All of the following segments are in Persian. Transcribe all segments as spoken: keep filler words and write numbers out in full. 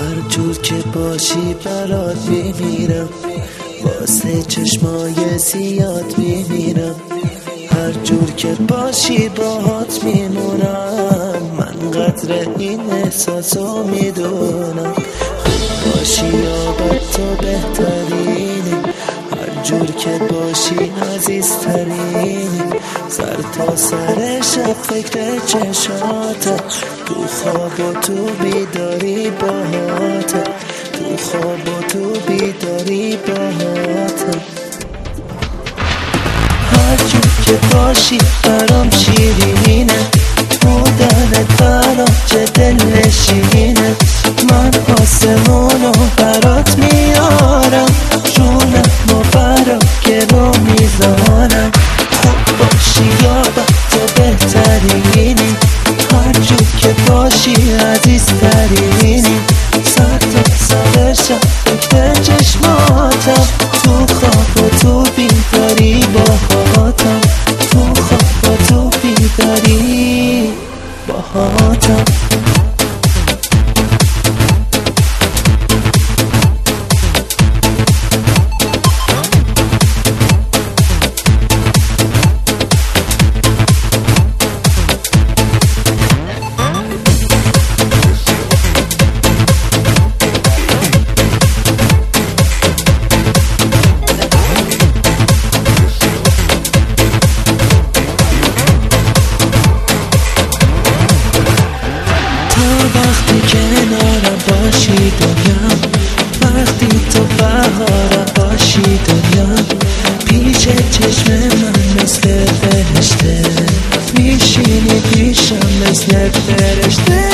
هر جور که باشی برات میمیرم، واسه چشمای زیاد میمیرم. هر جور که باشی باهات میمونم، من قدر این احساسو میدونم. خوب باشی یا بد تو بهترینی، هر جور که باشی عزیزترینی. سر تا سر شب فکر چشاته، تو خواب و تو بیداری باهاته، تو خواب و تو بیداری باهاته. هر جور که باشی برام شیرینه، بودنت برام چه دلنشینه. من آسمونو برات میارم، جونم و برات گرو میذارم. خوب باشی یا بد تو بهترینی، هر جور که باشی عزیزترینی. سر تا سر شب فکر چشماتم، تو خواب و تو بیداری باهاتم، تو خواب و تو بیداری باهاتم. وقتی کنارم باشی دنیا، وقتی تو بهارم باشی دنیا. پیش چشم من مثل فرشته، میشینی پیشم مثل فرشته.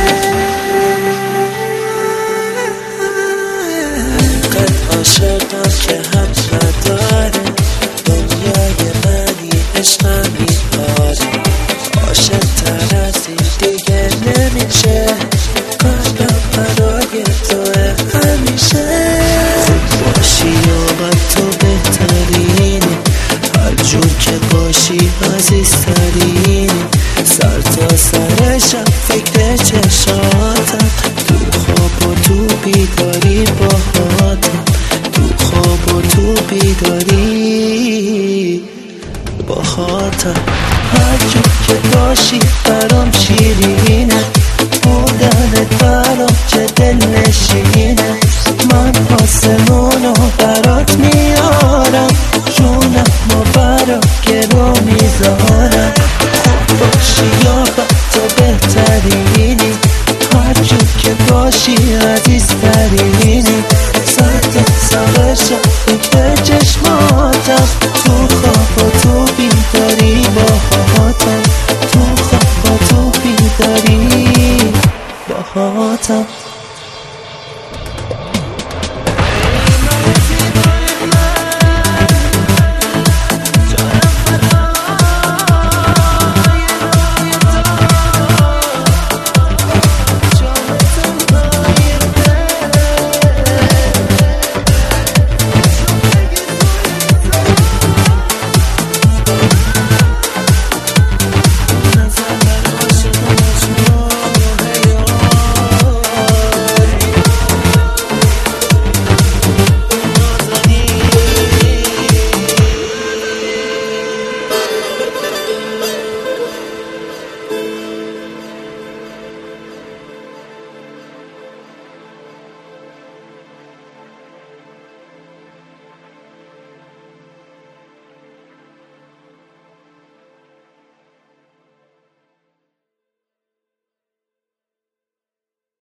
قد عاشقم که حق نداره، دنیای منی عشقم بیاره. عاشق تر از این دیگه نمیشه، قلبم برای توه همیشه. خوب باشی یا بد تو بهترینی، هر جور که باشی عزیزترینی. سر تا سر شب فکر چشاتم، تو خواب و تو بیداری باهاتم، تو خواب و تو بیداری باهاتم. هر جور که باشی برام شیرینه، بودنت برام چه دلنشینه. من آسمونو برات میارم، جونم و برات گرو میذارم. خوب باشی یا بد تو بهترینی، هر جور که باشی عزیزترینی. سر تا سر شب فکر چشماتم، تو خواب و تو بیداری باهاتم، تو خواب و تو بیداری باهاتم.